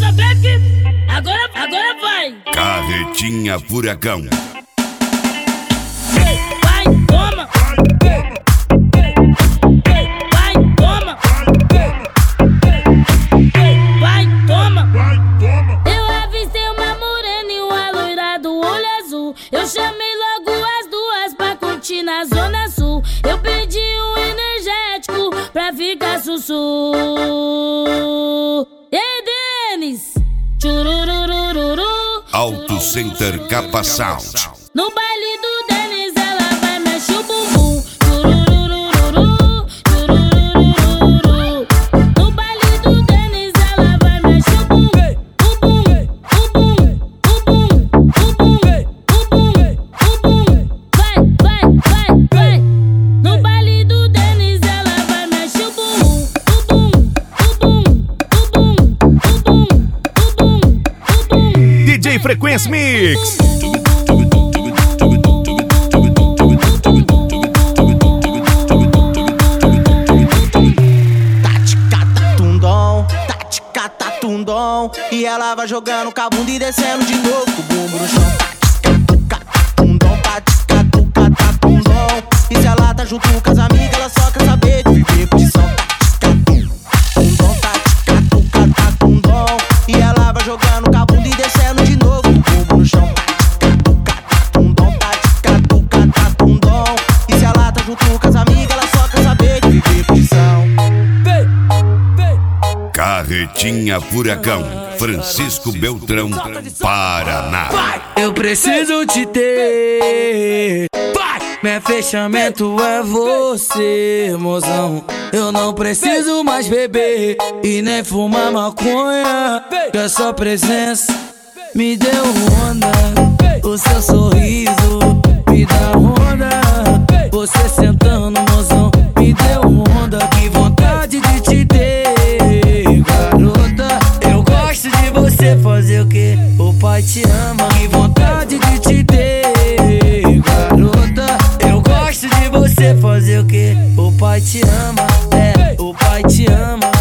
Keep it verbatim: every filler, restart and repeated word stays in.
saber que agora, agora vai. Carretinha Furacão. Vai, toma. Vai, toma. Vai, toma. Eu avistei uma morena e uma loira do olho azul. Eu chamei logo as duas pra curtir na Zona Sul. Eu pedi um energético pra ficar sussu. Ei, Denis! Tchurururururu. Auto Center Capa Sound. No baile do Denis ela vai mexer o bumbum. Tchurururururu, tchurururururu. No baile do Denis ela vai mexer o bumbum. O bum, o bum, o bum, o bum, o bum, o bum. Vai, vai, vai, vai. No baile do Denis ela vai mexer o bumbum. O bum, o bum, o bum, o bum, o bum, o bum. D J Frequência Mix. E ela vai jogando com a bunda e descendo de novo com o bumbum no chão. Tatica-tuca-tundom, tatica-tuca-tundom. E se ela tá junto com as amigas, ela só quer saber de viver posição. Tatica-tundom, tatica-tuca-tundom. E ela vai jogando com a bunda e descendo de novo com o bumbum no chão. Tatica-tuca-tundom, tatica-tuca-tundom. E se ela tá junto com as amigas, ela só quer saber de viver posição. Carretinha Furacão, Francisco Beltrão, Paraná. Eu preciso te ter. Meu fechamento é você, mozão. Eu não preciso mais beber e nem fumar maconha, que a sua presença me deu onda. O seu sorriso me dá onda. Você sentando, mozão, me deu onda. Que vontade de te ter, garota. Eu gosto de você fazer o que o pai te ama. Que vontade de te ter, garota. Eu gosto de você fazer o que o pai te ama. É, o pai te ama.